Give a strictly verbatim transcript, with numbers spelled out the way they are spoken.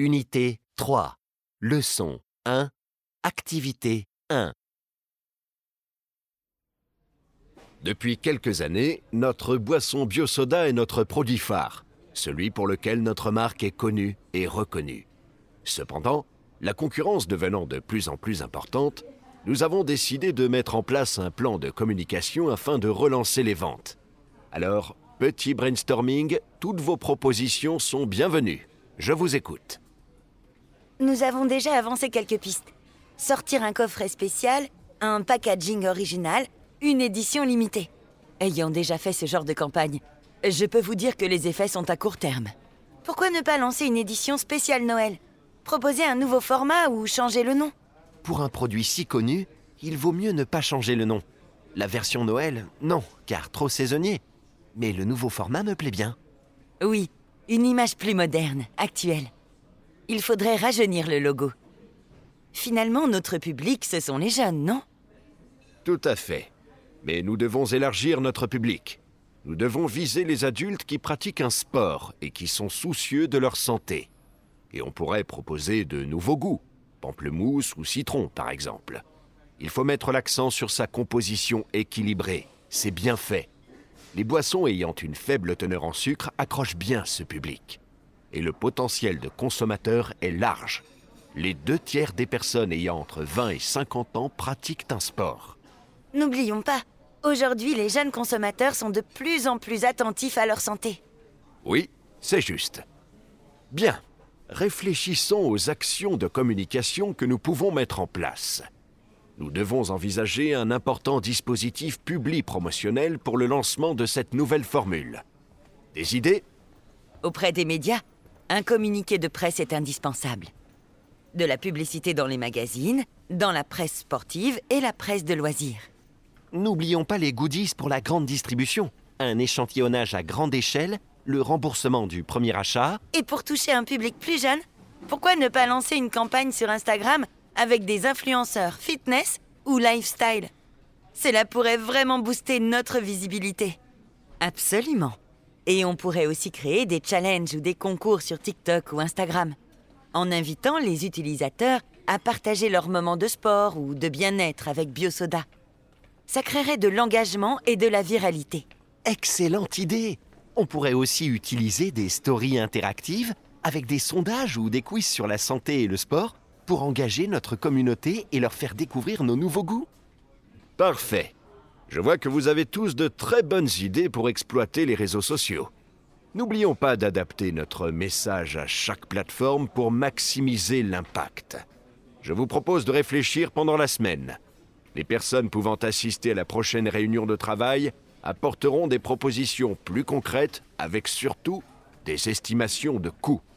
Unité trois. Leçon un. Activité un. Depuis quelques années, notre boisson Biosoda est notre produit phare, celui pour lequel notre marque est connue et reconnue. Cependant, la concurrence devenant de plus en plus importante, nous avons décidé de mettre en place un plan de communication afin de relancer les ventes. Alors, petit brainstorming, toutes vos propositions sont bienvenues. Je vous écoute. Nous avons déjà avancé quelques pistes. Sortir un coffret spécial, un packaging original, une édition limitée. Ayant déjà fait ce genre de campagne, je peux vous dire que les effets sont à court terme. Pourquoi ne pas lancer une édition spéciale Noël? Proposer un nouveau format ou changer le nom? Pour un produit si connu, il vaut mieux ne pas changer le nom. La version Noël, non, car trop saisonnier. Mais le nouveau format me plaît bien. Oui, une image plus moderne, actuelle. Il faudrait rajeunir le logo. Finalement, notre public, ce sont les jeunes, non? Tout à fait. Mais nous devons élargir notre public. Nous devons viser les adultes qui pratiquent un sport et qui sont soucieux de leur santé. Et on pourrait proposer de nouveaux goûts, pamplemousse ou citron par exemple. Il faut mettre l'accent sur sa composition équilibrée. C'est bien fait. Les boissons ayant une faible teneur en sucre accrochent bien ce public. Et le potentiel de consommateurs est large. Les deux tiers des personnes ayant entre vingt et cinquante ans pratiquent un sport. N'oublions pas, aujourd'hui, les jeunes consommateurs sont de plus en plus attentifs à leur santé. Oui, c'est juste. Bien, réfléchissons aux actions de communication que nous pouvons mettre en place. Nous devons envisager un important dispositif public promotionnel pour le lancement de cette nouvelle formule. Des idées? Auprès des médias, un communiqué de presse est indispensable. De la publicité dans les magazines, dans la presse sportive et la presse de loisirs. N'oublions pas les goodies pour la grande distribution. Un échantillonnage à grande échelle, le remboursement du premier achat. Et pour toucher un public plus jeune, pourquoi ne pas lancer une campagne sur Instagram avec des influenceurs fitness ou lifestyle? Cela pourrait vraiment booster notre visibilité. Absolument. Et on pourrait aussi créer des challenges ou des concours sur TikTok ou Instagram, en invitant les utilisateurs à partager leurs moments de sport ou de bien-être avec Biosoda. Ça créerait de l'engagement et de la viralité. Excellente idée! On pourrait aussi utiliser des stories interactives avec des sondages ou des quiz sur la santé et le sport pour engager notre communauté et leur faire découvrir nos nouveaux goûts. Parfait! Je vois que vous avez tous de très bonnes idées pour exploiter les réseaux sociaux. N'oublions pas d'adapter notre message à chaque plateforme pour maximiser l'impact. Je vous propose de réfléchir pendant la semaine. Les personnes pouvant assister à la prochaine réunion de travail apporteront des propositions plus concrètes avec surtout des estimations de coûts.